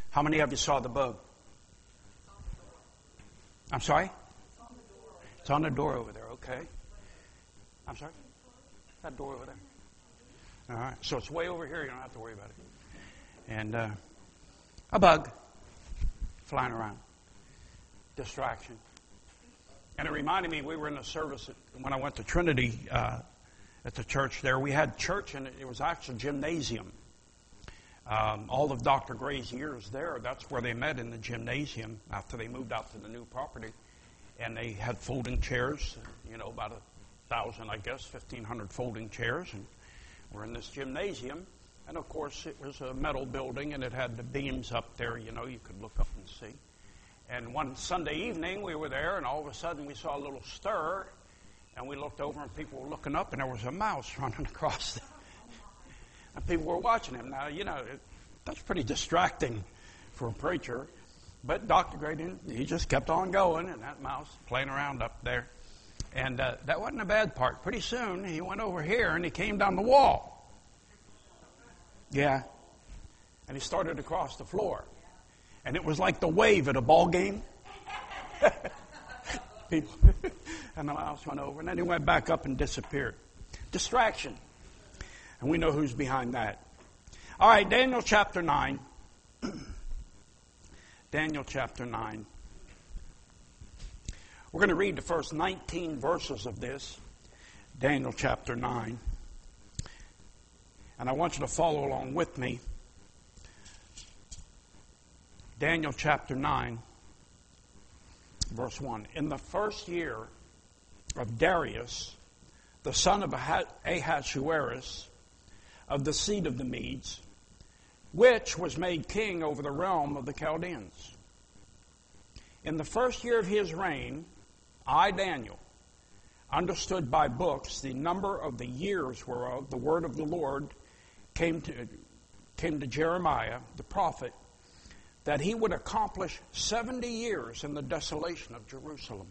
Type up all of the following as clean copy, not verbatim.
How many of you saw the bug? I'm sorry? It's on the door over there, okay. I'm sorry? That door over there. All right, so it's way over here. You don't have to worry about it. And a bug flying around. Distraction. And it reminded me, we were in a service when I went to Trinity at the church there. We had church, and it was actually a gymnasium. All of Dr. Gray's years there, that's where they met, in the gymnasium after they moved out to the new property. And they had folding chairs, about 1,000, I guess, 1,500 folding chairs. And we're in this gymnasium. And, of course, it was a metal building, and it had the beams up there, you could look up and see. And one Sunday evening, we were there, and all of a sudden we saw a little stir. And we looked over, and people were looking up, and there was a mouse running across the... And people were watching him. Now, that's pretty distracting for a preacher. But Dr. Gray he just kept on going, and that mouse playing around up there. And that wasn't a bad part. Pretty soon, he went over here, and he came down the wall. Yeah. And he started across the floor. And it was like the wave at a ball game. People. And the mouse went over, and then he went back up and disappeared. Distraction. And we know who's behind that. All right, Daniel chapter 9. Daniel chapter 9. We're going to read the first 19 verses of this. Daniel chapter 9. And I want you to follow along with me. Daniel chapter 9, verse 1. In the first year of Darius, the son of Ahasuerus, of the seed of the Medes, which was made king over the realm of the Chaldeans. In the first year of his reign, I, Daniel, understood by books the number of the years whereof the word of the Lord came to Jeremiah, the prophet, that he would accomplish 70 years in the desolation of Jerusalem.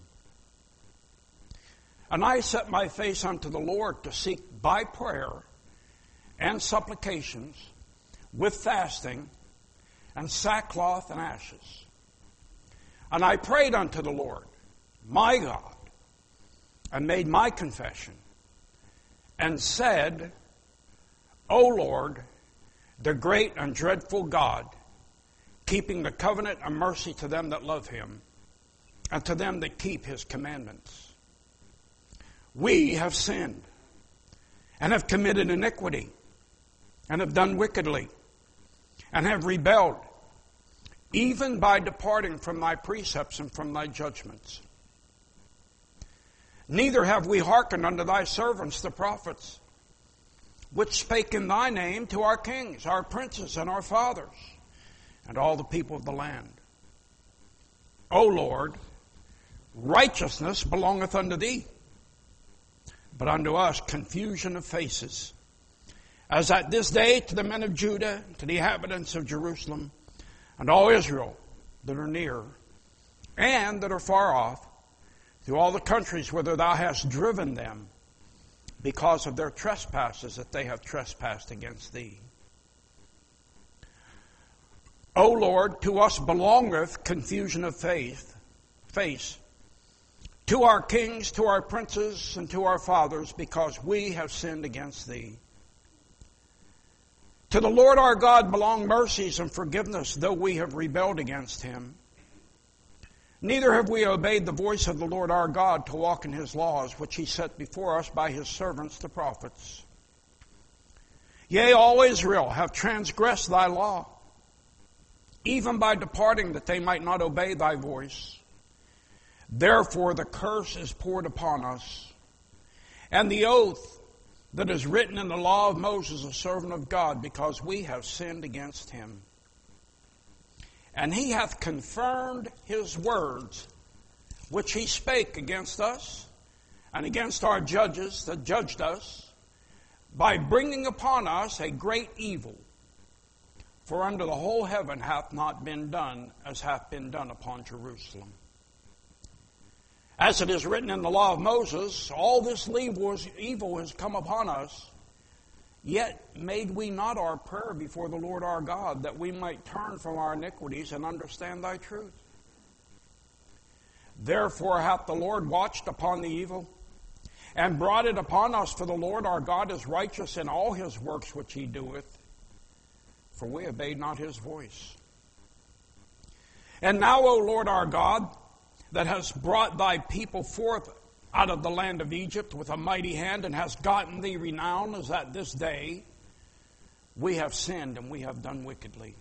And I set my face unto the Lord to seek by prayer and supplications, with fasting, and sackcloth and ashes. And I prayed unto the Lord, my God, and made my confession, and said, O Lord, the great and dreadful God, keeping the covenant and mercy to them that love him, and to them that keep his commandments. We have sinned, and have committed iniquity, and have done wickedly, and have rebelled, even by departing from thy precepts and from thy judgments. Neither have we hearkened unto thy servants the prophets, which spake in thy name to our kings, our princes, and our fathers, and all the people of the land. O Lord, righteousness belongeth unto thee, but unto us confusion of faces, as at this day to the men of Judah, to the inhabitants of Jerusalem, and all Israel that are near, and that are far off, through all the countries whither thou hast driven them, because of their trespasses that they have trespassed against thee. O Lord, to us belongeth confusion of face, to our kings, to our princes, and to our fathers, because we have sinned against thee. To the Lord our God belong mercies and forgiveness, though we have rebelled against him. Neither have we obeyed the voice of the Lord our God to walk in his laws, which he set before us by his servants the prophets. Yea, all Israel have transgressed thy law, even by departing that they might not obey thy voice. Therefore the curse is poured upon us, and the oath that is written in the law of Moses, a servant of God, because we have sinned against him. And he hath confirmed his words, which he spake against us, and against our judges that judged us, by bringing upon us a great evil. For under the whole heaven hath not been done as hath been done upon Jerusalem. As it is written in the law of Moses, all this evil has come upon us, Yet made we not our prayer before the Lord our God, that we might turn from our iniquities and understand thy truth. Therefore hath the Lord watched upon the evil, and brought it upon us, for the Lord our God is righteous in all his works which he doeth, for we obeyed not his voice. And now, O Lord our God, that hast brought thy people forth out of the land of Egypt with a mighty hand, and hast gotten thee renown, as at this day we have sinned and we have done wickedly.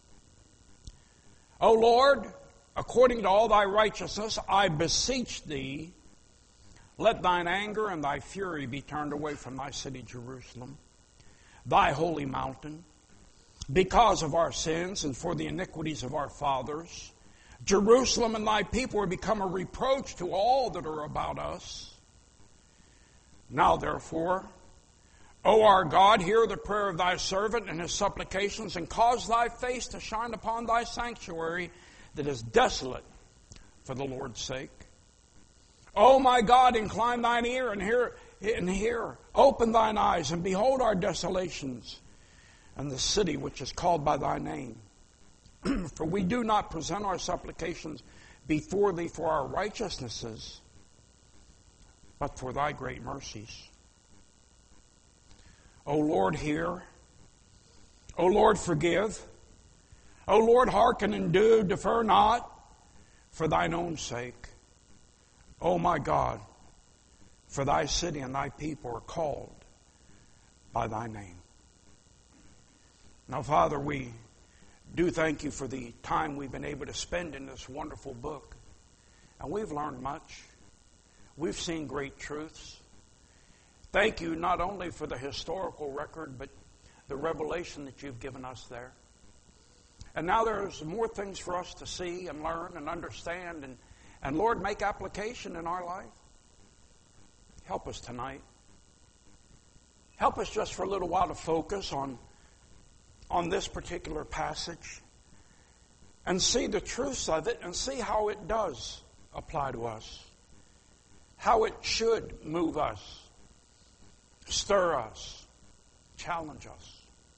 O Lord, according to all thy righteousness, I beseech thee, let thine anger and thy fury be turned away from thy city Jerusalem, thy holy mountain, because of our sins and for the iniquities of our fathers. Jerusalem and thy people are become a reproach to all that are about us. Now therefore, O our God, hear the prayer of thy servant and his supplications, and cause thy face to shine upon thy sanctuary that is desolate for the Lord's sake. O my God, incline thine ear and hear. Open thine eyes and behold our desolations and the city which is called by thy name. For we do not present our supplications before thee for our righteousnesses, but for thy great mercies. O Lord, hear. O Lord, forgive. O Lord, hearken and do, defer not, for thine own sake. O my God, for thy city and thy people are called by thy name. Now, Father, we do thank you for the time we've been able to spend in this wonderful book. And we've learned much. We've seen great truths. Thank you not only for the historical record, but the revelation that you've given us there. And now there's more things for us to see and learn and understand. And Lord, make application in our life. Help us tonight. Help us just for a little while to focus on this particular passage and see the truths of it and see how it does apply to us, how it should move us, stir us, challenge us.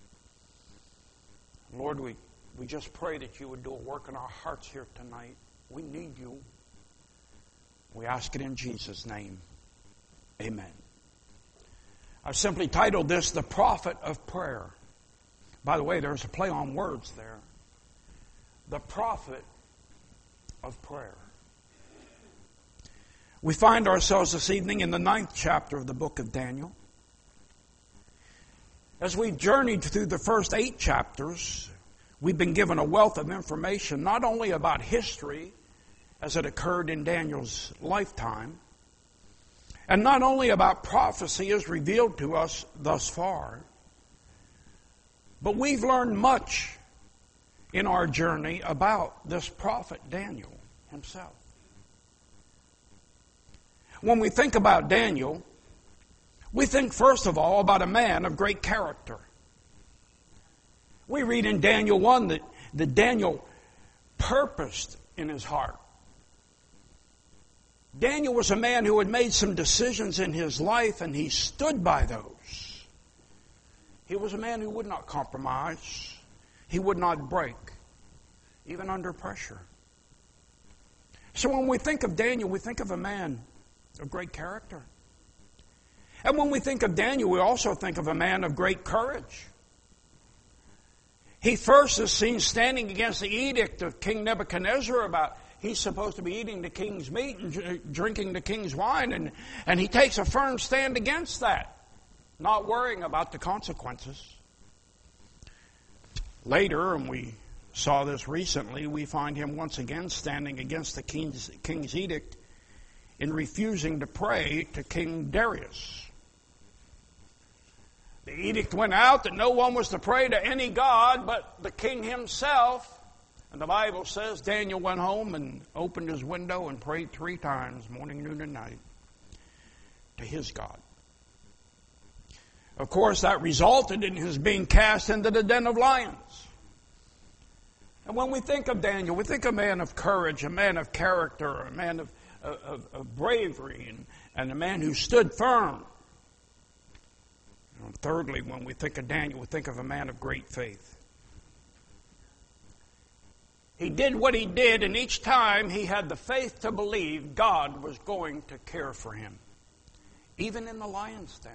Lord, we just pray that you would do a work in our hearts here tonight. We need you. We ask it in Jesus' name. Amen. I've simply titled this, The Prophet of Prayer. By the way, there's a play on words there. The prophet of prayer. We find ourselves this evening in the 9th chapter of the book of Daniel. As we've journeyed through the first 8 chapters, we've been given a wealth of information, not only about history as it occurred in Daniel's lifetime, and not only about prophecy as revealed to us thus far, but we've learned much in our journey about this prophet Daniel himself. When we think about Daniel, we think first of all about a man of great character. We read in Daniel 1 that Daniel purposed in his heart. Daniel was a man who had made some decisions in his life, and he stood by those. He was a man who would not compromise. He would not break, even under pressure. So when we think of Daniel, we think of a man of great character. And when we think of Daniel, we also think of a man of great courage. He first is seen standing against the edict of King Nebuchadnezzar about he's supposed to be eating the king's meat and drinking the king's wine, and he takes a firm stand against that, not worrying about the consequences. Later, and we saw this recently, we find him once again standing against the king's edict in refusing to pray to King Darius. The edict went out that no one was to pray to any god but the king himself. And the Bible says Daniel went home and opened his window and prayed 3 times, morning, noon, and night, to his God. Of course, that resulted in his being cast into the den of lions. And when we think of Daniel, we think of a man of courage, a man of character, a man of bravery, and a man who stood firm. And thirdly, when we think of Daniel, we think of a man of great faith. He did what he did, and each time he had the faith to believe God was going to care for him, even in the lion's den.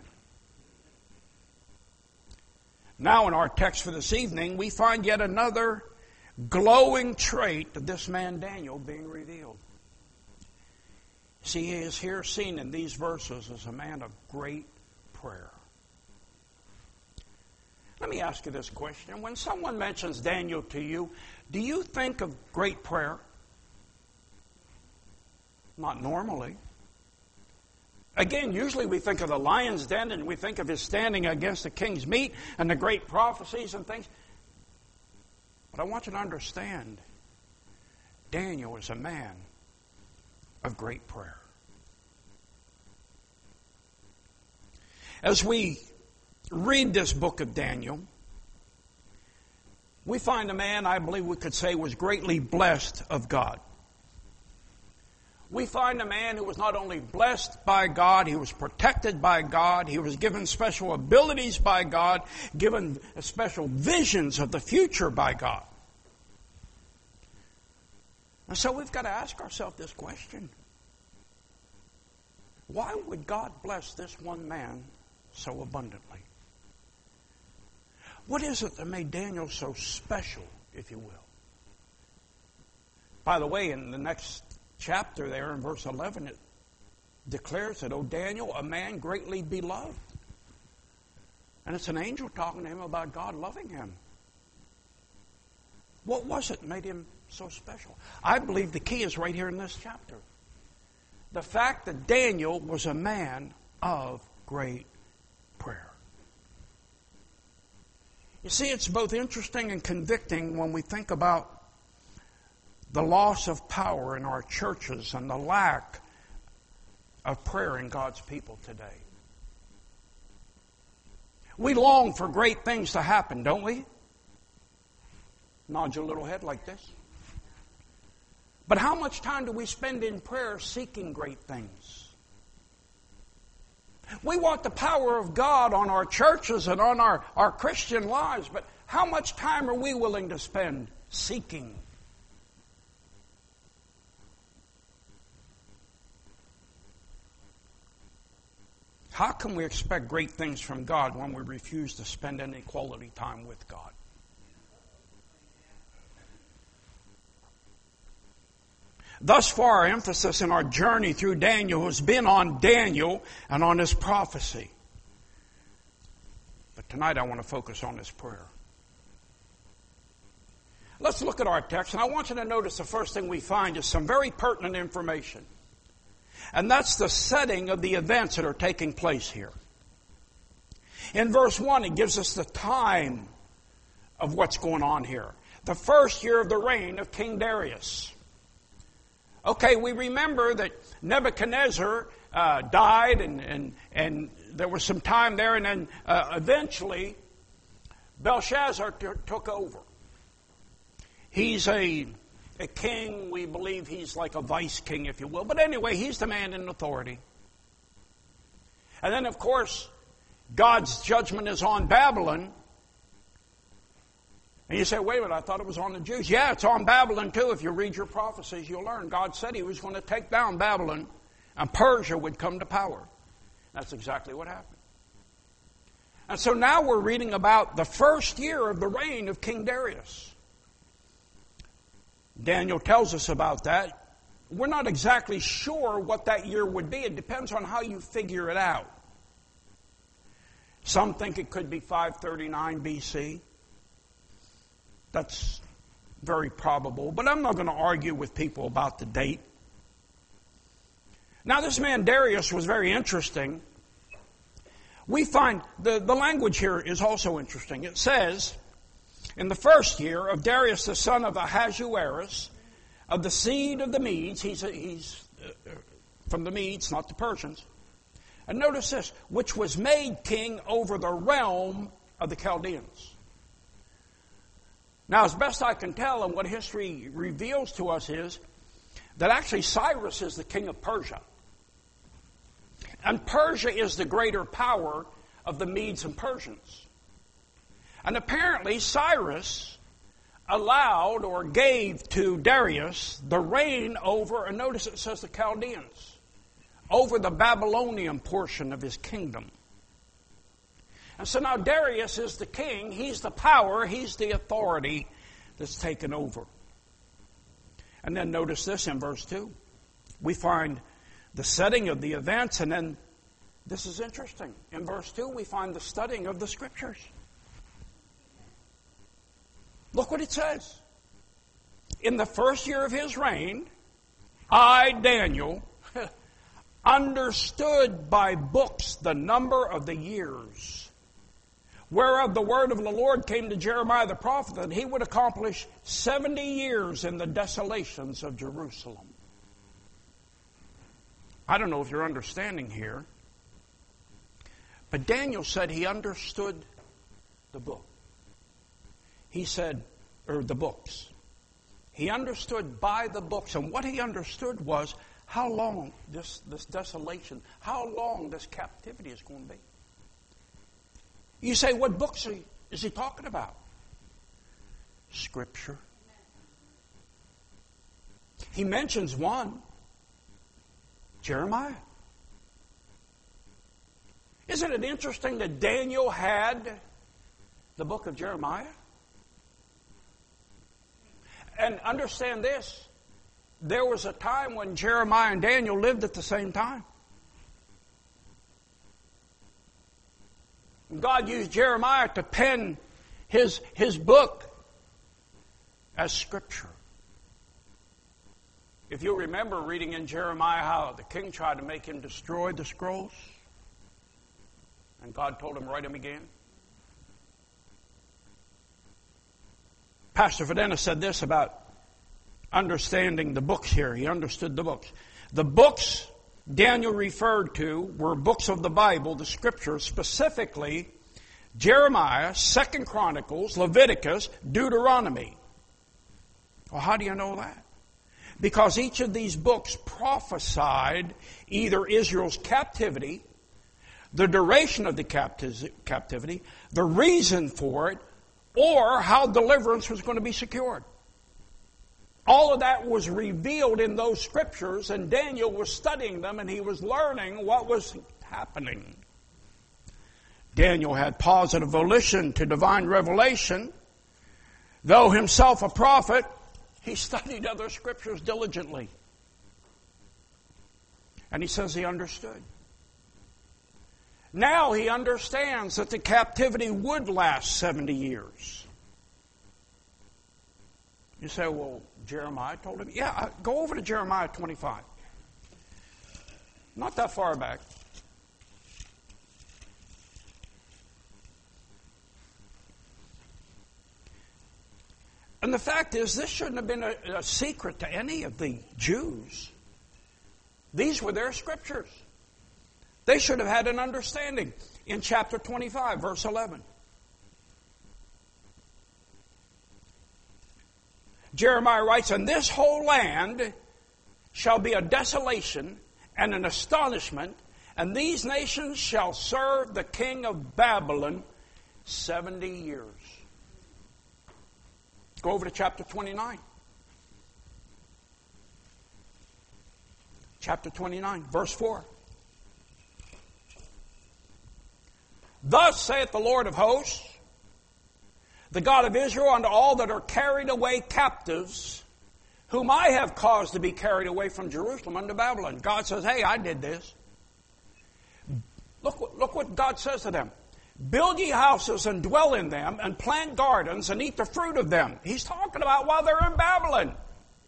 Now in our text for this evening, we find yet another glowing trait of this man Daniel being revealed. See, he is here seen in these verses as a man of great prayer. Let me ask you this question. When someone mentions Daniel to you, do you think of great prayer? Not normally. Again, usually we think of the lion's den and we think of his standing against the king's meat and the great prophecies and things. But I want you to understand, Daniel is a man of great prayer. As we read this book of Daniel, we find a man, I believe we could say, was greatly blessed of God. We find a man who was not only blessed by God, he was protected by God, he was given special abilities by God, given special visions of the future by God. And so we've got to ask ourselves this question. Why would God bless this one man so abundantly? What is it that made Daniel so special, if you will? By the way, in the next chapter there, in verse 11, it declares that, "O Daniel, a man greatly beloved." And it's an angel talking to him about God loving him. What was it that made him so special? I believe the key is right here in this chapter. The fact that Daniel was a man of great prayer. You see, it's both interesting and convicting when we think about the loss of power in our churches and the lack of prayer in God's people today. We long for great things to happen, don't we? Nod your little head like this. But how much time do we spend in prayer seeking great things? We want the power of God on our churches and on our Christian lives, but how much time are we willing to spend seeking? How can we expect great things from God when we refuse to spend any quality time with God? Thus far, our emphasis in our journey through Daniel has been on Daniel and on his prophecy. But tonight I want to focus on his prayer. Let's look at our text, and I want you to notice the first thing we find is some very pertinent information. And that's the setting of the events that are taking place here. In verse 1, it gives us the time of what's going on here. The first year of the reign of King Darius. Okay, we remember that Nebuchadnezzar died and there was some time there, and then eventually Belshazzar took over. He's a king. We believe he's like a vice king, if you will. But anyway, he's the man in authority. And then, of course, God's judgment is on Babylon. And you say, wait a minute, I thought it was on the Jews. Yeah, it's on Babylon too. If you read your prophecies, you'll learn. God said he was going to take down Babylon and Persia would come to power. That's exactly what happened. And so now we're reading about the first year of the reign of King Darius. Daniel tells us about that. We're not exactly sure what that year would be. It depends on how you figure it out. Some think it could be 539 BC. That's very probable, but I'm not going to argue with people about the date. Now, this man Darius was very interesting. We find the language here is also interesting. It says, in the first year of Darius the son of Ahasuerus, of the seed of the Medes, he's from the Medes, not the Persians. And notice this, which was made king over the realm of the Chaldeans. Now, as best I can tell, and what history reveals to us is that actually Cyrus is the king of Persia. And Persia is the greater power of the Medes and Persians. And apparently Cyrus allowed or gave to Darius the reign over, and notice it says the Chaldeans, over the Babylonian portion of his kingdom. And so now Darius is the king, he's the power, he's the authority that's taken over. And then notice this in verse 2. We find the setting of the events, and then, this is interesting, in verse 2 we find the studying of the Scriptures. Look what it says. In the first year of his reign, I, Daniel, understood by books the number of the years, whereof the word of the Lord came to Jeremiah the prophet, that he would accomplish 70 years in the desolations of Jerusalem. I don't know if you're understanding here, but Daniel said he understood the book. He said, or the books. He understood by the books, and what he understood was how long this desolation, how long this captivity is going to be. You say, what books is he talking about? Scripture. He mentions one, Jeremiah. Isn't it interesting that Daniel had the book of Jeremiah? And understand this, there was a time when Jeremiah and Daniel lived at the same time. God used Jeremiah to pen his book as Scripture. If you remember reading in Jeremiah how the king tried to make him destroy the scrolls, and God told him, write them again. Pastor Fidena said this about understanding the books here. He understood the books. The books Daniel referred to were books of the Bible, the Scriptures, specifically Jeremiah, 2 Chronicles, Leviticus, Deuteronomy. Well, how do you know that? Because each of these books prophesied either Israel's captivity, the duration of the captivity, the reason for it, or how deliverance was going to be secured. All of that was revealed in those scriptures, and Daniel was studying them, and he was learning what was happening. Daniel had positive volition to divine revelation. Though himself a prophet, he studied other scriptures diligently. And he says he understood. Now he understands that the captivity would last 70 years. You say, well, Jeremiah told him. Yeah, go over to Jeremiah 25. Not that far back. And the fact is, this shouldn't have been a secret to any of the Jews. These were their scriptures. They should have had an understanding. In chapter 25, verse 11. Jeremiah writes, and this whole land shall be a desolation and an astonishment, and these nations shall serve the king of Babylon 70 years. Go over to chapter 29. Chapter 29, verse 4. Thus saith the Lord of hosts, the God of Israel, unto all that are carried away captives, whom I have caused to be carried away from Jerusalem unto Babylon. God says, hey, I did this. Look what God says to them. Build ye houses and dwell in them, and plant gardens and eat the fruit of them. He's talking about while they're in Babylon.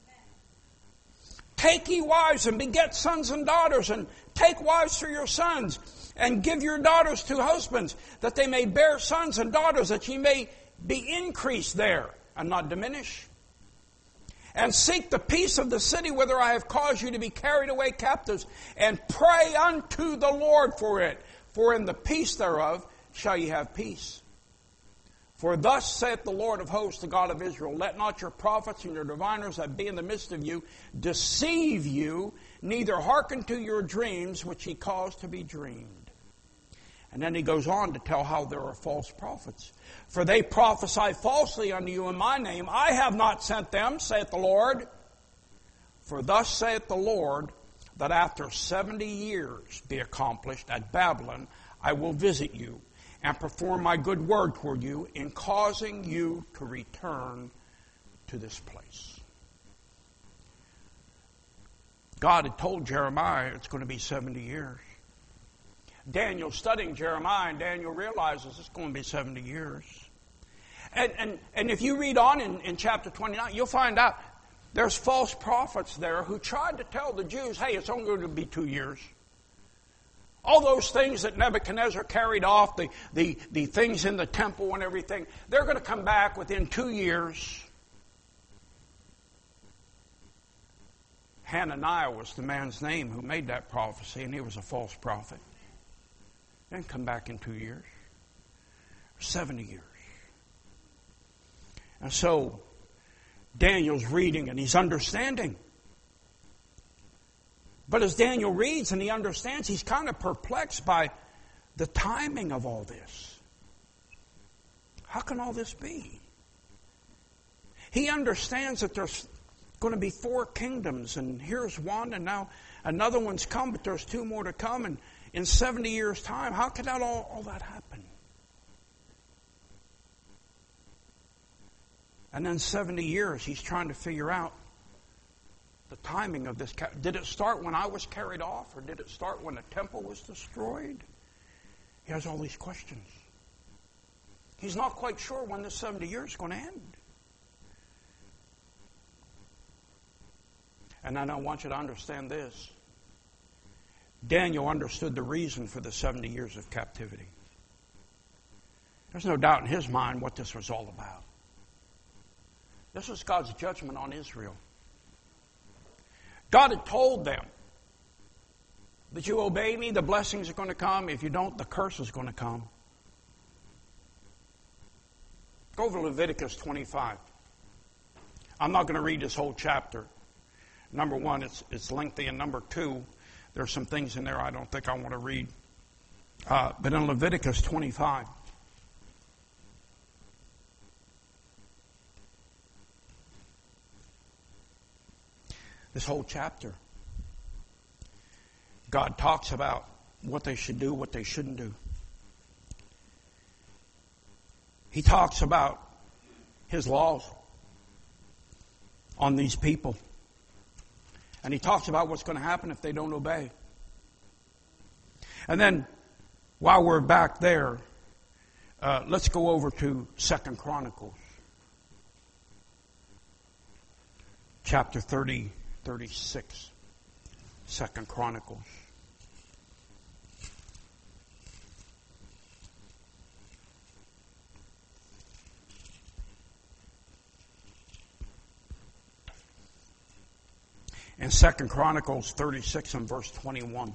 Take ye wives and beget sons and daughters, and take wives for your sons, and give your daughters to husbands, that they may bear sons and daughters, that ye may be increased there, and not diminish. And seek the peace of the city whither I have caused you to be carried away captives, and pray unto the Lord for it. For in the peace thereof shall ye have peace. For thus saith the Lord of hosts, the God of Israel, let not your prophets and your diviners that be in the midst of you deceive you, neither hearken to your dreams which ye cause to be dreamed. And then he goes on to tell how there are false prophets. For they prophesy falsely unto you in my name. I have not sent them, saith the Lord. For thus saith the Lord, that after 70 years be accomplished at Babylon, I will visit you and perform my good word toward you in causing you to return to this place. God had told Jeremiah it's going to be 70 years. Daniel studying Jeremiah, and Daniel realizes it's going to be 70 years. And if you read on in chapter 29, you'll find out there's false prophets there who tried to tell the Jews, hey, it's only going to be 2 years. All those things that Nebuchadnezzar carried off, the things in the temple and everything, they're going to come back within 2 years. Hananiah was the man's name who made that prophecy, and he was a false prophet. Then come back in 2 years. 70 years. And so Daniel's reading and he's understanding. But as Daniel reads and he understands, he's kind of perplexed by the timing of all this. How can all this be? He understands that there's going to be 4 kingdoms, and here's one, and now another one's come, but there's 2 more to come, and in 70 years' time, how could that all that happen? And then 70 years, he's trying to figure out the timing of this. Did it start when I was carried off, or did it start when the temple was destroyed? He has all these questions. He's not quite sure when this 70 years is going to end. And then I want you to understand this. Daniel understood the reason for the 70 years of captivity. There's no doubt in his mind what this was all about. This was God's judgment on Israel. God had told them that you obey me, the blessings are going to come. If you don't, the curse is going to come. Go over to Leviticus 25. I'm not going to read this whole chapter. Number one, it's lengthy, and number two, there's some things in there I don't think I want to read. But in Leviticus 25, this whole chapter, God talks about what they should do, what they shouldn't do. He talks about His laws on these people. And He talks about what's going to happen if they don't obey. And then, while we're back there, let's go over to 2 Chronicles. Chapter 30, 36. 2 Chronicles. In 2 Chronicles 36 and verse 21.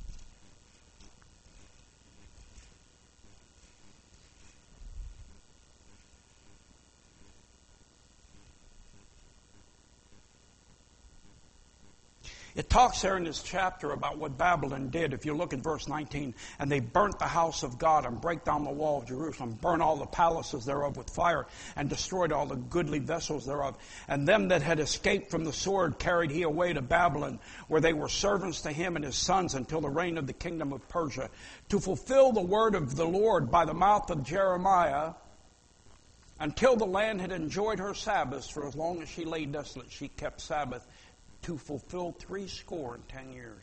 It talks there in this chapter about what Babylon did. If you look at verse 19, and they burnt the house of God and brake down the wall of Jerusalem, burnt all the palaces thereof with fire, and destroyed all the goodly vessels thereof. And them that had escaped from the sword carried he away to Babylon, where they were servants to him and his sons until the reign of the kingdom of Persia, to fulfill the word of the Lord by the mouth of Jeremiah, until the land had enjoyed her Sabbaths. For as long as she lay desolate, she kept Sabbath, to fulfill 70 years.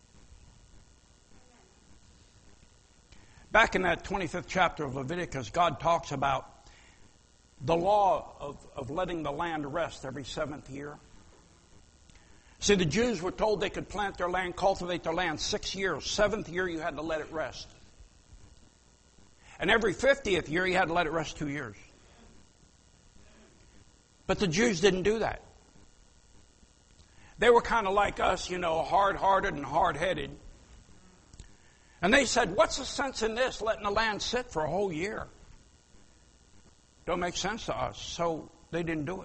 Back in that 25th chapter of Leviticus, God talks about the law of letting the land rest every 7th year. See, the Jews were told they could plant their land, cultivate their land 6 years. 7th year, you had to let it rest. And every 50th year, you had to let it rest 2 years. But the Jews didn't do that. They were kind of like us, hard-hearted and hard-headed. And they said, what's the sense in this, letting the land sit for a whole year? Don't make sense to us. So they didn't do it.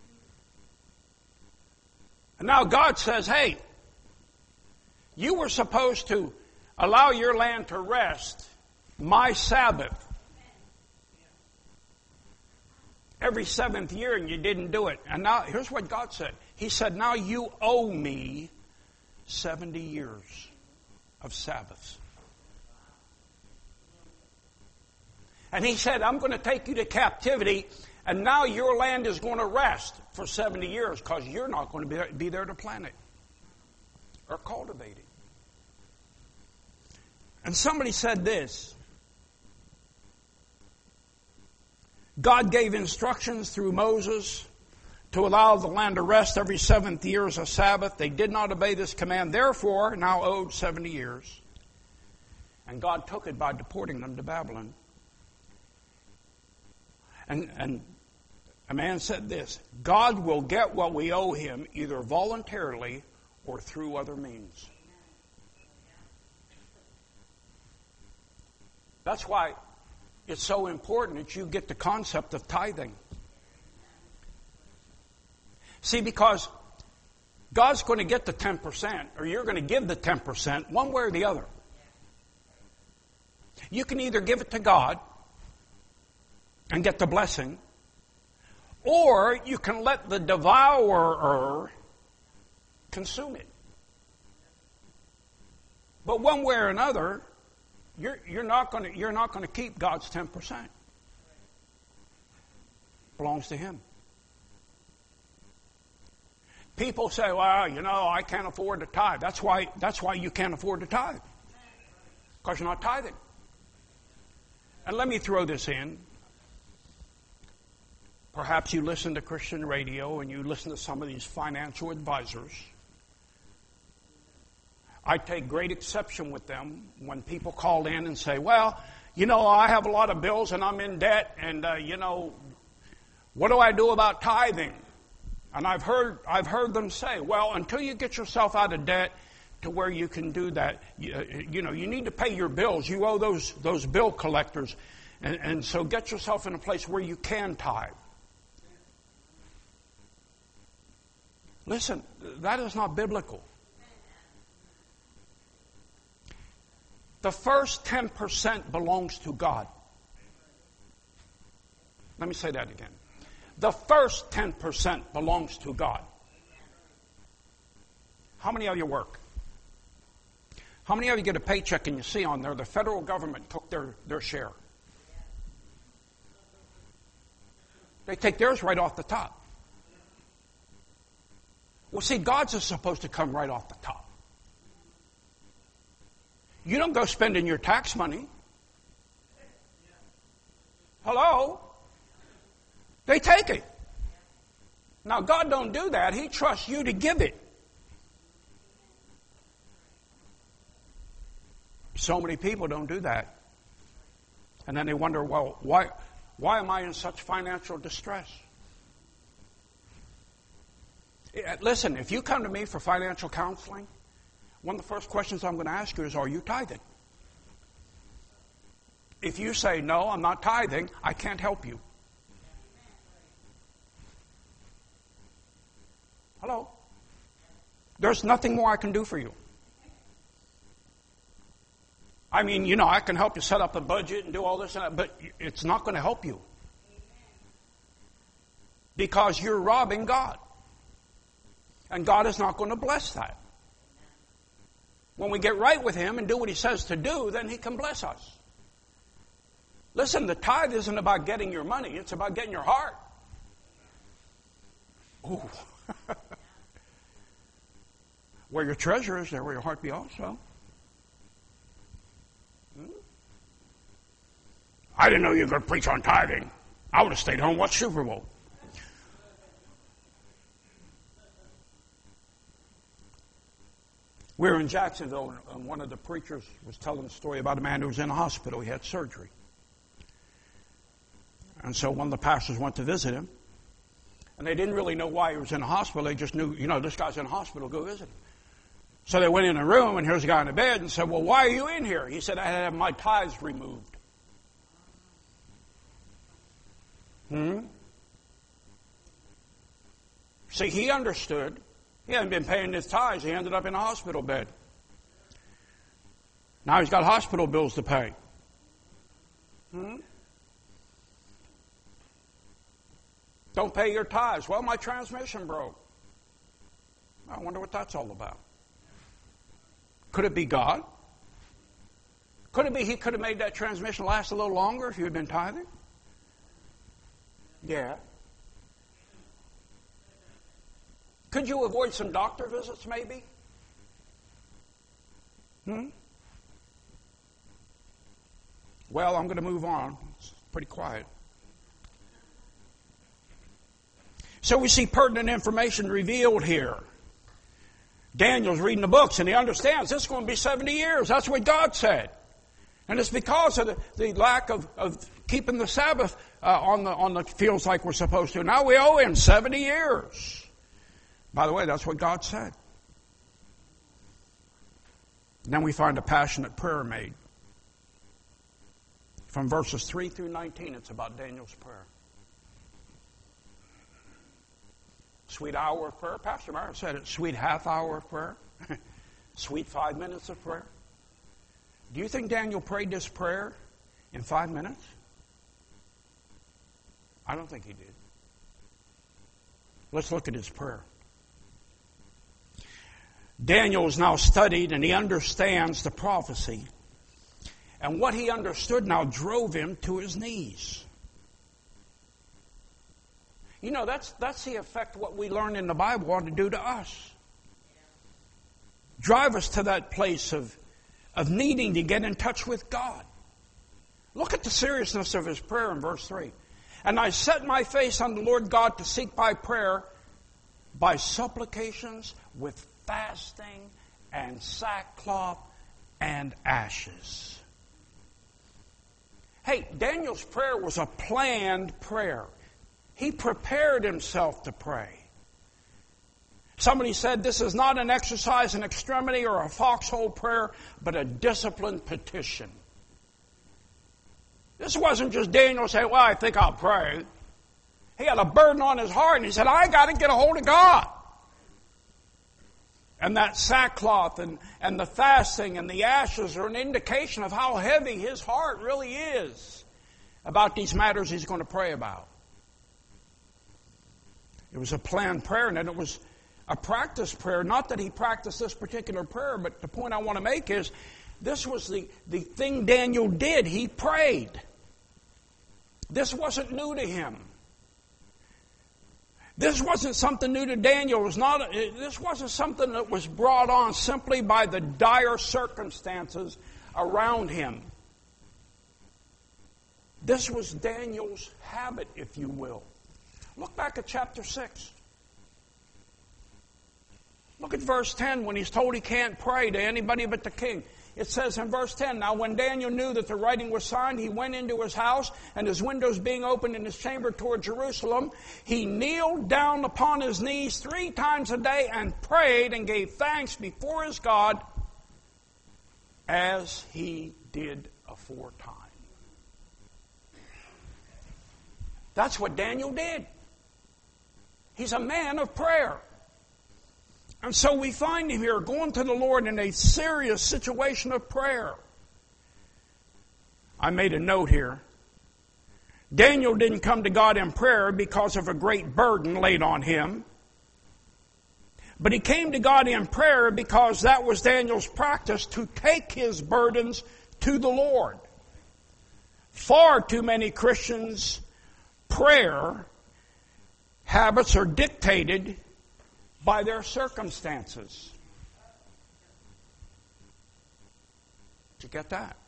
And now God says, hey, you were supposed to allow your land to rest my Sabbath. Every seventh year, and you didn't do it. And now, here's what God said. He said, now you owe me 70 years of Sabbaths. And he said, I'm going to take you to captivity, and now your land is going to rest for 70 years because you're not going to be there to plant it or cultivate it. And somebody said this. God gave instructions through Moses to allow the land to rest every seventh year as a Sabbath. They did not obey this command, therefore now owed 70 years. And God took it by deporting them to Babylon. And a man said this, God will get what we owe him either voluntarily or through other means. That's why it's so important that you get the concept of tithing. See, because God's going to get the 10%, or you're going to give the 10%, one way or the other. You can either give it to God and get the blessing, or you can let the devourer consume it. But one way or another, you're not going to keep God's 10%. It belongs to Him. People say, well, I can't afford to tithe. That's why you can't afford to tithe. Because you're not tithing. And let me throw this in. Perhaps you listen to Christian radio and you listen to some of these financial advisors. I take great exception with them when people call in and say, well, I have a lot of bills and I'm in debt and, what do I do about tithing? And I've heard them say, well, until you get yourself out of debt to where you can do that, you need to pay your bills. You owe those bill collectors. And so get yourself in a place where you can tithe. Listen, that is not biblical. The first 10% belongs to God. Let me say that again. The first 10% belongs to God. How many of you work? How many of you get a paycheck and you see on there the federal government took their share? They take theirs right off the top. Well, see, God's is supposed to come right off the top. You don't go spending your tax money. Hello? They take it. Now, God don't do that. He trusts you to give it. So many people don't do that. And then they wonder, well, why am I in such financial distress? Listen, if you come to me for financial counseling, one of the first questions I'm going to ask you is, are you tithing? If you say, no, I'm not tithing, I can't help you. Hello? There's nothing more I can do for you. I mean, I can help you set up a budget and do all this and that, but it's not going to help you. Because you're robbing God. And God is not going to bless that. When we get right with Him and do what He says to do, then He can bless us. Listen, the tithe isn't about getting your money. It's about getting your heart. Ooh. Where your treasure is, there will your heart be also. I didn't know you were going to preach on tithing. I would have stayed home and watched Super Bowl. We were in Jacksonville, and one of the preachers was telling a story about a man who was in a hospital. He had surgery. And so one of the pastors went to visit him. And they didn't really know why he was in a hospital. They just knew, this guy's in a hospital, go visit him. So they went in a room, and here's a guy in a bed, and said, well, why are you in here? He said, I had to have my tithes removed. See, he understood. He hadn't been paying his tithes. He ended up in a hospital bed. Now he's got hospital bills to pay. Don't pay your tithes. Well, my transmission broke. I wonder what that's all about. Could it be God? Could it be He could have made that transmission last a little longer if you had been tithing? Yeah. Could you avoid some doctor visits, maybe? Well, I'm going to move on. It's pretty quiet. So we see pertinent information revealed here. Daniel's reading the books and he understands this is going to be 70 years. That's what God said. And it's because of the lack of keeping the Sabbath on the fields like we're supposed to. Now we owe Him 70 years. By the way, that's what God said. And then we find a passionate prayer made. From verses 3 through 19, it's about Daniel's prayer. Sweet hour of prayer. Pastor Myron said it. Sweet half hour of prayer. Sweet 5 minutes of prayer. Do you think Daniel prayed this prayer in 5 minutes? I don't think he did. Let's look at his prayer. Daniel is now studied and he understands the prophecy. And what he understood now drove him to his knees. You know, that's the effect what we learn in the Bible ought to do to us. Drive us to that place of needing to get in touch with God. Look at the seriousness of his prayer in verse 3. And I set my face on the Lord God to seek by prayer, by supplications, with fasting and sackcloth and ashes. Hey, Daniel's prayer was a planned prayer. He prepared himself to pray. Somebody said this is not an exercise in extremity or a foxhole prayer, but a disciplined petition. This wasn't just Daniel saying, well, I think I'll pray. He had a burden on his heart, and he said, I got to get a hold of God. And that sackcloth and the fasting and the ashes are an indication of how heavy his heart really is about these matters he's going to pray about. It was a planned prayer, and it was a practice prayer. Not that he practiced this particular prayer, but the point I want to make is this was the thing Daniel did. He prayed. This wasn't new to him. This wasn't something new to Daniel. This wasn't something that was brought on simply by the dire circumstances around him. This was Daniel's habit, if you will. Look back at chapter 6. Look at verse 10 when he's told he can't pray to anybody but the king. It says in verse 10, now when Daniel knew that the writing was signed, he went into his house, and his windows being opened in his chamber toward Jerusalem, he kneeled down upon his knees 3 times a day and prayed and gave thanks before his God as he did aforetime. That's what Daniel did. He's a man of prayer. And so we find him here going to the Lord in a serious situation of prayer. I made a note here. Daniel didn't come to God in prayer because of a great burden laid on him. But he came to God in prayer because that was Daniel's practice, to take his burdens to the Lord. Far too many Christians' prayer habits are dictated by their circumstances. Did you get that?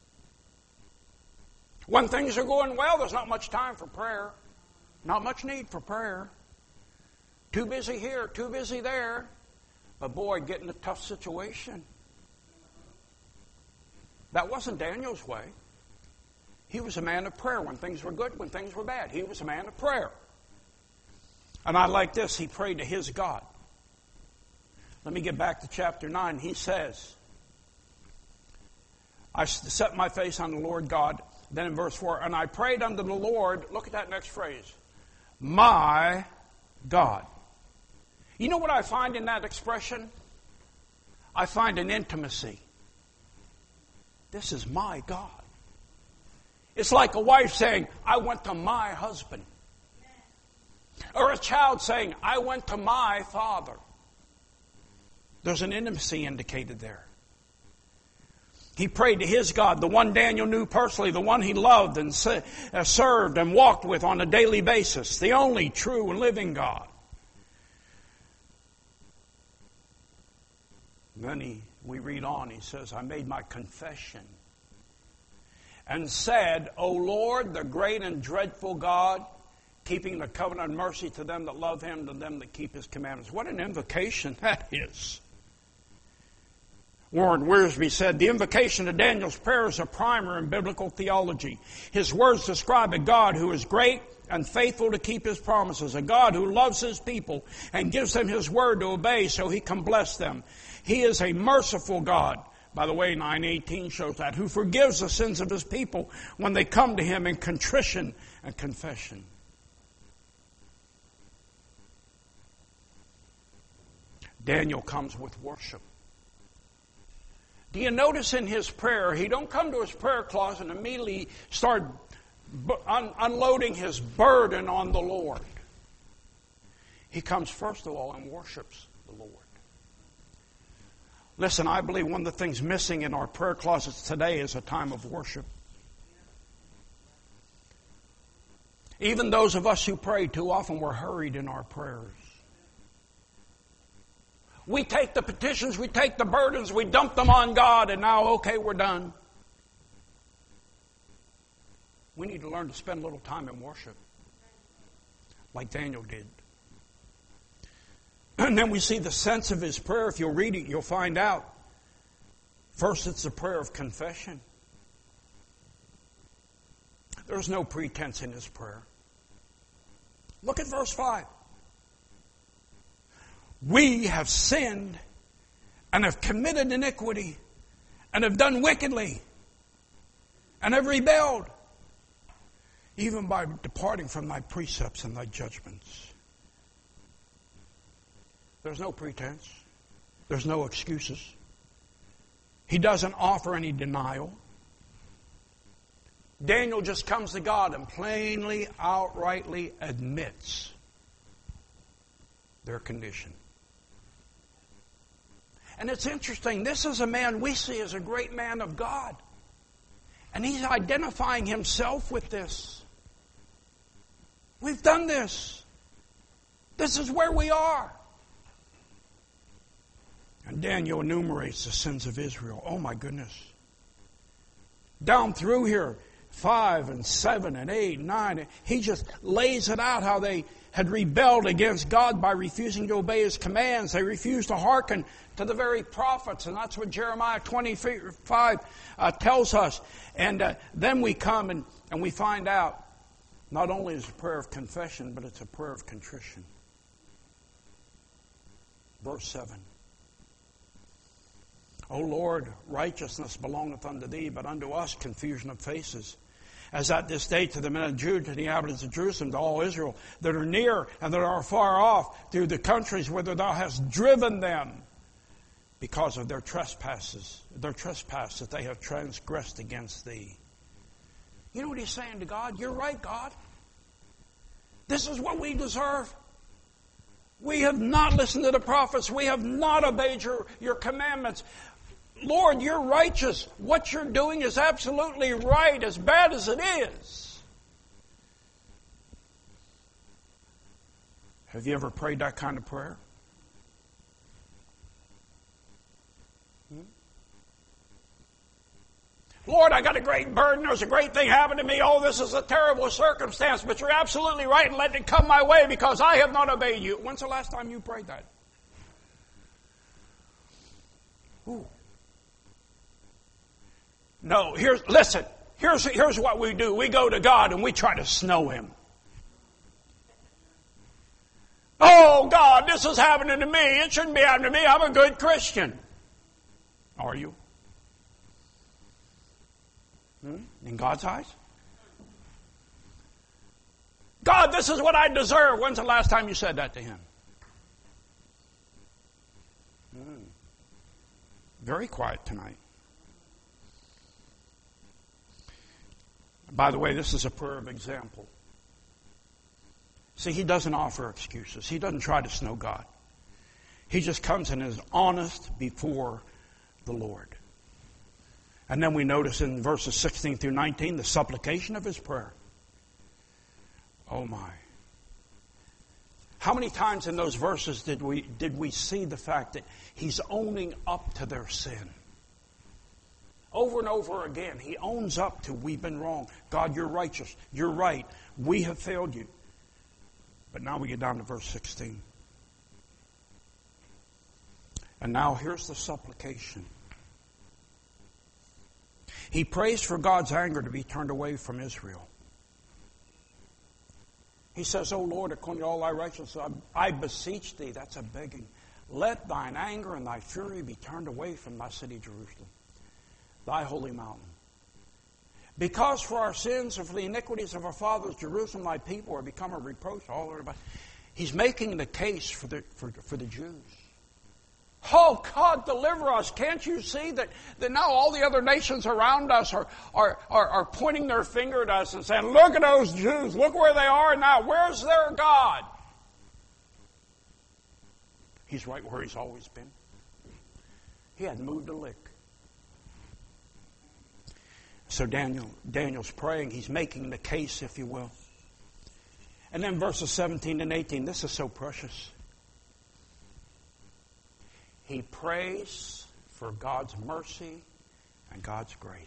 When things are going well, there's not much time for prayer. Not much need for prayer. Too busy here, too busy there. But boy, get in a tough situation. That wasn't Daniel's way. He was a man of prayer when things were good, when things were bad. He was a man of prayer. And I like this. He prayed to his God. Let me get back to chapter 9. He says, I set my face on the Lord God. Then in verse 4, and I prayed unto the Lord. Look at that next phrase. My God. You know what I find in that expression? I find an intimacy. This is my God. It's like a wife saying, I went to my husband. Or a child saying, I went to my father. There's an intimacy indicated there. He prayed to his God, the one Daniel knew personally, the one he loved and served and walked with on a daily basis, the only true and living God. And then we read on, he says, I made my confession and said, O Lord, the great and dreadful God, keeping the covenant of mercy to them that love him, to them that keep his commandments. What an invocation that is. Warren Wiersbe said, the invocation to Daniel's prayer is a primer in biblical theology. His words describe a God who is great and faithful to keep his promises, a God who loves his people and gives them his word to obey so he can bless them. He is a merciful God. By the way, 9:18 shows that, who forgives the sins of his people when they come to him in contrition and confession. Daniel comes with worship. Do you notice in his prayer, he don't come to his prayer closet and immediately start unloading his burden on the Lord. He comes first of all and worships the Lord. Listen, I believe one of the things missing in our prayer closets today is a time of worship. Even those of us who pray too often, we're hurried in our prayers. We take the petitions, we take the burdens, we dump them on God, and now, okay, we're done. We need to learn to spend a little time in worship, like Daniel did. And then we see the sense of his prayer. If you'll read it, you'll find out. First, it's a prayer of confession. There's no pretense in his prayer. Look at verse 5. We have sinned and have committed iniquity and have done wickedly and have rebelled, even by departing from thy precepts and thy judgments. There's no pretense. There's no excuses. He doesn't offer any denial. Daniel just comes to God and plainly, outrightly admits their condition. And it's interesting, this is a man we see as a great man of God. And he's identifying himself with this. We've done this. This is where we are. And Daniel enumerates the sins of Israel. Oh my goodness. Down through here, 5 and 7 and 8 and 9, he just lays it out how they had rebelled against God by refusing to obey his commands. They refused to hearken to the very prophets, and that's what Jeremiah 25 tells us. And then we come and we find out not only is it a prayer of confession, but it's a prayer of contrition. Verse 7. O Lord, righteousness belongeth unto thee, but unto us confusion of faces. As at this day to the men of Judah, to the inhabitants of Jerusalem, to all Israel, that are near and that are far off, through the countries whither thou hast driven them, because of their trespasses, their trespass that they have transgressed against thee. You know what he's saying to God? You're right, God. This is what we deserve. We have not listened to the prophets. We have not obeyed your commandments. Lord, you're righteous. What you're doing is absolutely right, as bad as it is. Have you ever prayed that kind of prayer? Lord, I got a great burden. There's a great thing happened to me. Oh, this is a terrible circumstance, but you're absolutely right and let it come my way because I have not obeyed you. When's the last time you prayed that? Ooh. No, here's what we do. We go to God and we try to snow him. Oh, God, this is happening to me. It shouldn't be happening to me. I'm a good Christian. Are you? In God's eyes? God, this is what I deserve. When's the last time you said that to him? Very quiet tonight. By the way, this is a prayer of example. See, he doesn't offer excuses. He doesn't try to snow God. He just comes and is honest before the Lord. And then we notice in verses 16 through 19 the supplication of his prayer. Oh my. How many times in those verses did we see the fact that he's owning up to their sin? Over and over again, he owns up to, we've been wrong. God, you're righteous. You're right. We have failed you. But now we get down to verse 16. And now here's the supplication. He prays for God's anger to be turned away from Israel. He says, O Lord, according to all thy righteousness, I beseech thee, that's a begging, let thine anger and thy fury be turned away from thy city Jerusalem, thy holy mountain. Because for our sins and for the iniquities of our fathers, Jerusalem, thy people, are become a reproach to all everybody. He's making the case for the Jews. Oh, God, deliver us. Can't you see that now all the other nations around us are pointing their finger at us and saying, look at those Jews. Look where they are now. Where's their God? He's right where he's always been. He hadn't moved a lick. So Daniel's praying. He's making the case, if you will. And then verses 17 and 18. This is so precious. He prays for God's mercy and God's grace.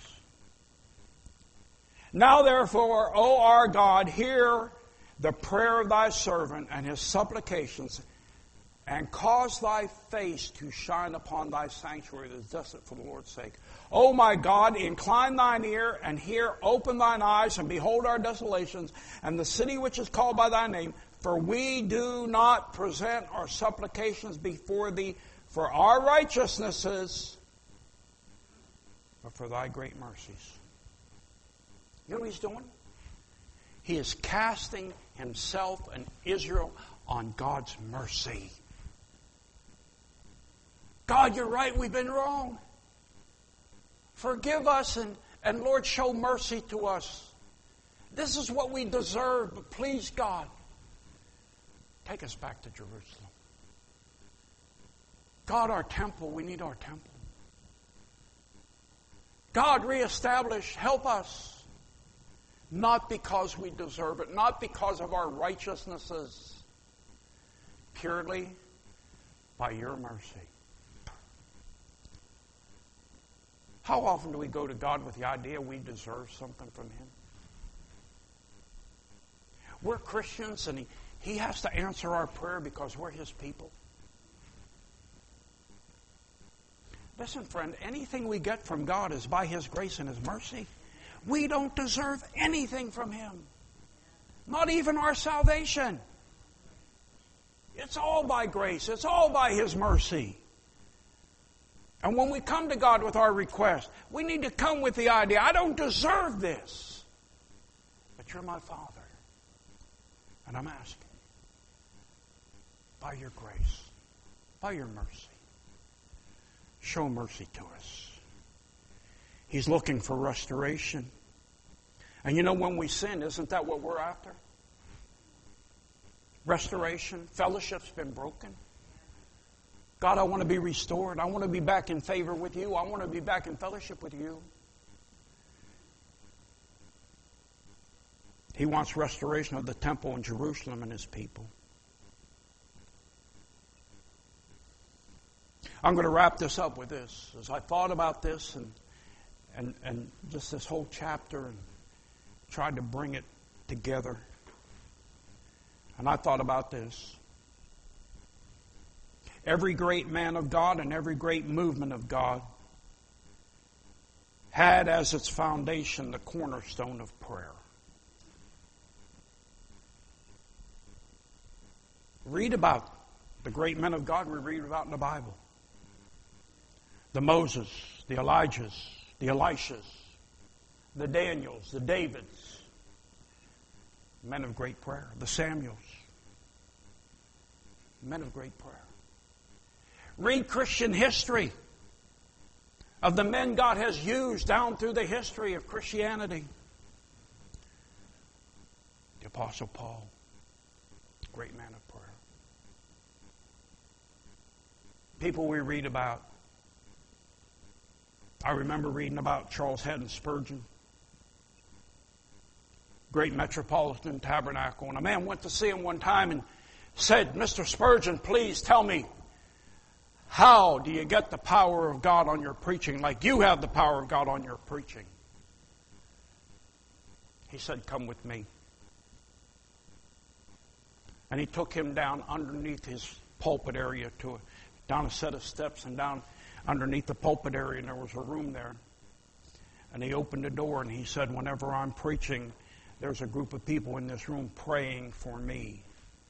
Now therefore, O our God, hear the prayer of thy servant and his supplications, and cause thy face to shine upon thy sanctuary that is desolate for the Lord's sake. O my God, incline thine ear and hear, open thine eyes and behold our desolations and the city which is called by thy name. For we do not present our supplications before thee for our righteousnesses, but for thy great mercies. You know what he's doing? He is casting himself and Israel on God's mercy. God, you're right, we've been wrong. Forgive us and Lord, show mercy to us. This is what we deserve, but please, God, take us back to Jerusalem. God, our temple, we need our temple. God, reestablish, help us. Not because we deserve it, not because of our righteousnesses, purely by your mercy. How often do we go to God with the idea we deserve something from him? We're Christians and he has to answer our prayer because we're his people. Listen, friend, anything we get from God is by his grace and his mercy. We don't deserve anything from him. Not even our salvation. It's all by grace. It's all by his mercy. And when we come to God with our request, we need to come with the idea, I don't deserve this. But you're my Father. And I'm asking, by your grace, by your mercy, show mercy to us. He's looking for restoration. And you know, when we sin, isn't that what we're after? Restoration. Fellowship's been broken. God, I want to be restored. I want to be back in favor with you. I want to be back in fellowship with you. He wants restoration of the temple in Jerusalem and his people. I'm going to wrap this up with this. As I thought about this and just this whole chapter and tried to bring it together, and I thought about this. Every great man of God and every great movement of God had as its foundation the cornerstone of prayer. Read about the great men of God we read about in the Bible. The Moses, the Elijahs, the Elishas, the Daniels, the Davids, men of great prayer, the Samuels, men of great prayer. Read Christian history of the men God has used down through the history of Christianity. Apostle Paul, great man of prayer. People we read about. I remember reading about Charles Haddon Spurgeon, great Metropolitan Tabernacle. And a man went to see him one time and said, Mr. Spurgeon, please tell me, how do you get the power of God on your preaching like you have the power of God on your preaching? He said, come with me. And he took him down underneath his pulpit area down a set of steps and down underneath the pulpit area, and there was a room there. And he opened the door and he said, whenever I'm preaching, there's a group of people in this room praying for me.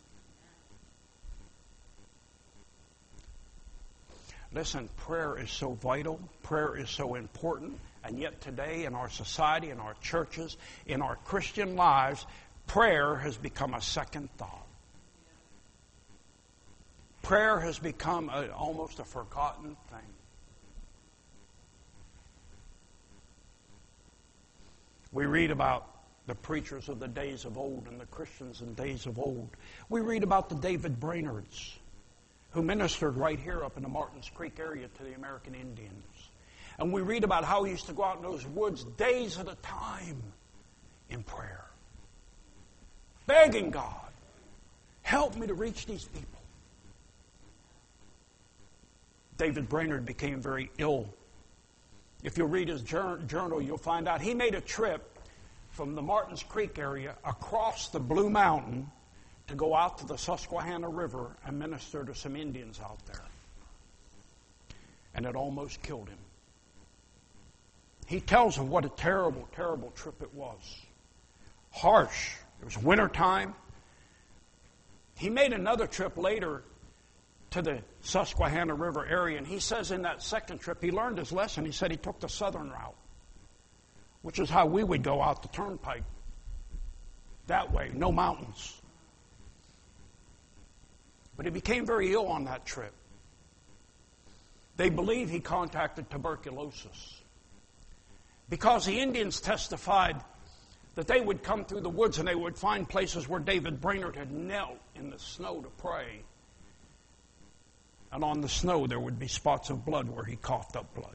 Listen, prayer is so vital. Prayer is so important. And yet today in our society, in our churches, in our Christian lives, prayer has become a second thought. Prayer has become almost a forgotten thing. We read about the preachers of the days of old and the Christians in days of old. We read about the David Brainards, who ministered right here up in the Martins Creek area to the American Indians. And we read about how he used to go out in those woods days at a time in prayer, begging God, help me to reach these people. David Brainerd became very ill. If you read his journal, you'll find out he made a trip from the Martins Creek area across the Blue Mountain to go out to the Susquehanna River and minister to some Indians out there. And it almost killed him. He tells of what a terrible, terrible trip it was. Harsh. It was wintertime. He made another trip later to the Susquehanna River area, and he says in that second trip he learned his lesson. He said he took the southern route, which is how we would go out the turnpike. That way, no mountains. But he became very ill on that trip. They believe he contracted tuberculosis because the Indians testified that they would come through the woods and they would find places where David Brainerd had knelt in the snow to pray. And on the snow there would be spots of blood where he coughed up blood.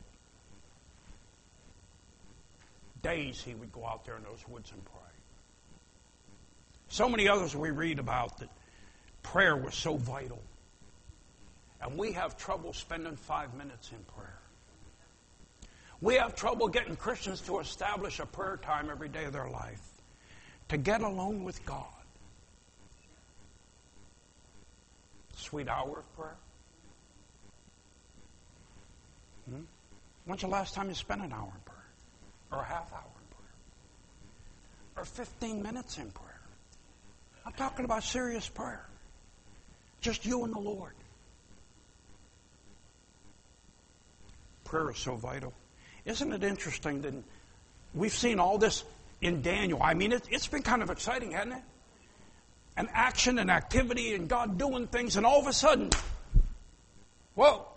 Days he would go out there in those woods and pray. So many others we read about that prayer was so vital. And we have trouble spending 5 minutes in prayer. We have trouble getting Christians to establish a prayer time every day of their life, to get alone with God. Sweet hour of prayer. When's the last time you spent an hour in prayer? Or a half hour in prayer? Or 15 minutes in prayer? I'm talking about serious prayer. Just you and the Lord. Prayer is so vital. Isn't it interesting that we've seen all this in Daniel? I mean, it's been kind of exciting, hasn't it? And action and activity and God doing things, and all of a sudden, whoa.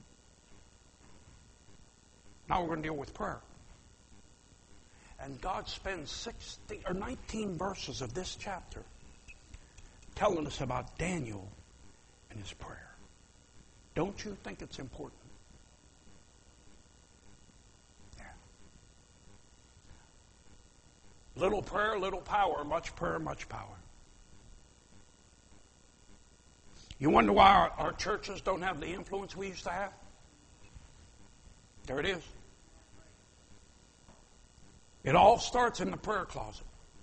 Now we're going to deal with prayer. And God spends 19 verses of this chapter telling us about Daniel and his prayer. Don't you think it's important? Yeah. Little prayer, little power. Much prayer, much power. You wonder why our churches don't have the influence we used to have? There it is. It all starts in the prayer closet.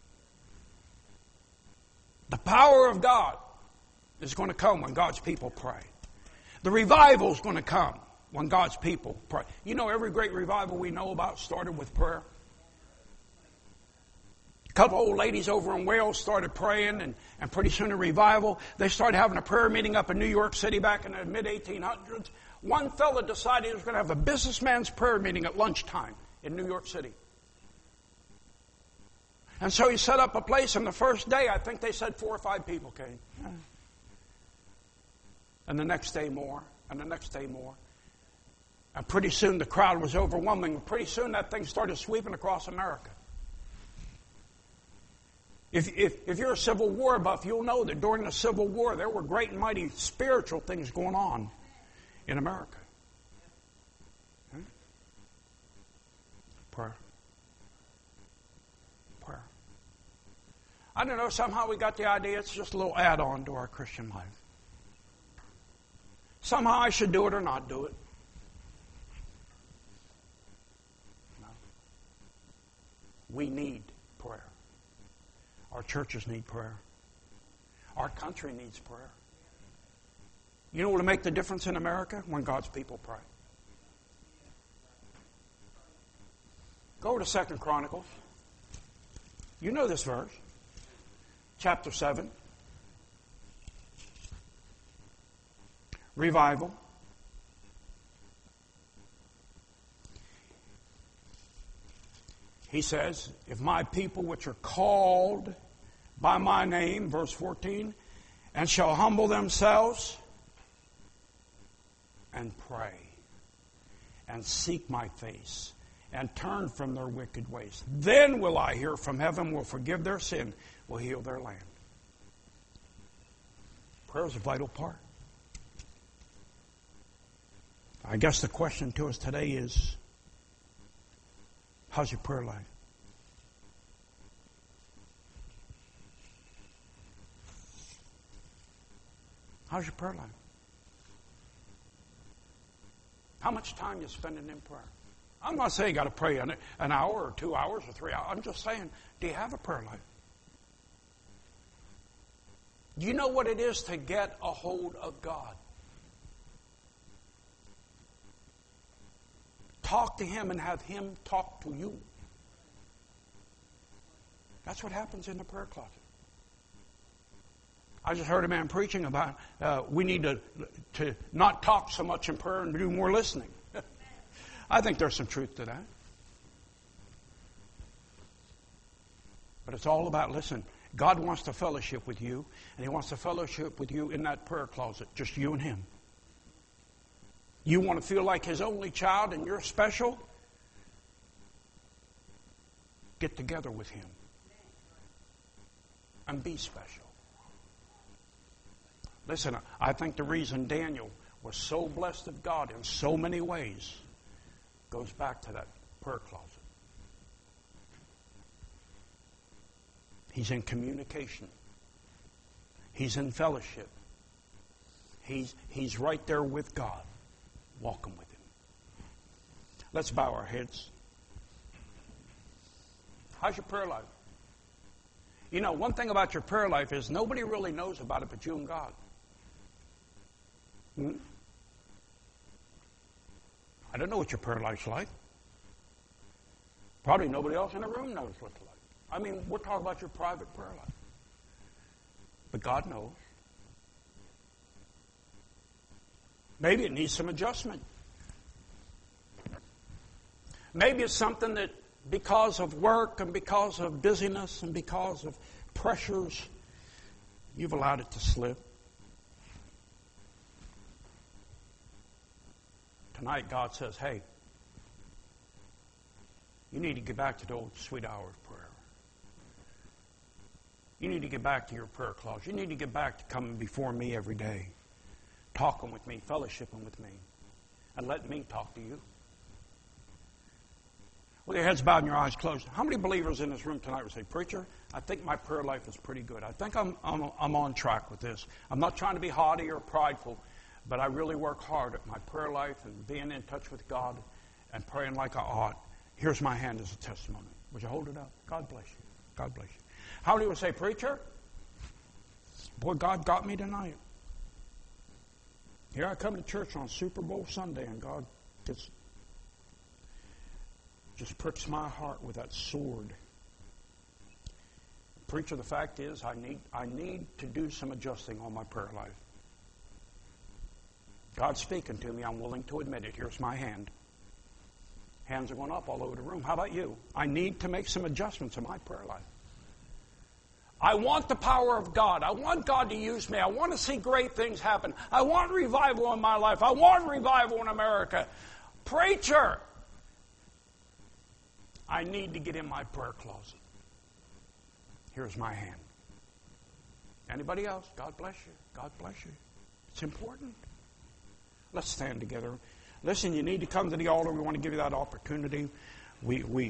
The power of God is going to come when God's people pray. The revival is going to come when God's people pray. You know, every great revival we know about started with prayer. A couple old ladies over in Wales started praying, and pretty soon a revival. They started having a prayer meeting up in New York City back in the mid-1800s. One fella decided he was going to have a businessman's prayer meeting at lunchtime in New York City. And so he set up a place, and the first day, I think they said 4 or 5 people came. And the next day more, and the next day more. And pretty soon the crowd was overwhelming. Pretty soon that thing started sweeping across America. If you're a Civil War buff, you'll know that during the Civil War there were great and mighty spiritual things going on in America. Prayer. Prayer. I don't know, somehow we got the idea it's just a little add-on to our Christian life. Somehow I should do it or not do it. No. We need prayer. Our churches need prayer. Our country needs prayer. You know what will make the difference in America? When God's people pray. Go to 2 Chronicles. You know this verse. Chapter 7. Revival. He says, if my people which are called by my name, verse 14, and shall humble themselves and pray and seek my face and turn from their wicked ways, then will I hear from heaven, will forgive their sin, will heal their land. Prayer is a vital part. I guess the question to us today is, how's your prayer life? How's your prayer life? How much time you spending in prayer? I'm not saying you got to pray an hour or 2 hours or 3 hours. I'm just saying, do you have a prayer life? Do you know what it is to get a hold of God? Talk to Him and have Him talk to you. That's what happens in the prayer closet. I just heard a man preaching about we need to not talk so much in prayer and do more listening. I think there's some truth to that. But it's all about, listen, God wants to fellowship with you, and He wants to fellowship with you in that prayer closet, just you and Him. You want to feel like His only child and you're special? Get together with Him and be special. Listen, I think the reason Daniel was so blessed of God in so many ways goes back to that prayer closet. He's in communication. He's in fellowship. He's right there with God, walking with Him. Let's bow our heads. How's your prayer life? You know, one thing about your prayer life is nobody really knows about it but you and God. I don't know what your prayer life's like. Probably nobody else in the room knows what it's like. I mean, we're talking about your private prayer life. But God knows. Maybe it needs some adjustment. Maybe it's something that because of work and because of busyness and because of pressures, you've allowed it to slip. Tonight, God says, hey, you need to get back to the old sweet hour of prayer. You need to get back to your prayer closet. You need to get back to coming before me every day, talking with me, fellowshipping with me, and letting me talk to you. With your heads bowed and your eyes closed, how many believers in this room tonight would say, Preacher, I think my prayer life is pretty good. I think I'm on track with this. I'm not trying to be haughty or prideful, but I really work hard at my prayer life and being in touch with God and praying like I ought. Here's my hand as a testimony. Would you hold it up? God bless you. God bless you. How many would say, Preacher, boy, God got me tonight. Here I come to church on Super Bowl Sunday, and God just pricks my heart with that sword. Preacher, the fact is, I need to do some adjusting on my prayer life. God's speaking to me. I'm willing to admit it. Here's my hand. Hands are going up all over the room. How about you? I need to make some adjustments in my prayer life. I want the power of God. I want God to use me. I want to see great things happen. I want revival in my life. I want revival in America. Preacher, I need to get in my prayer closet. Here's my hand. Anybody else? God bless you. God bless you. It's important. Let's stand together. Listen, you need to come to the altar. We want to give you that opportunity. We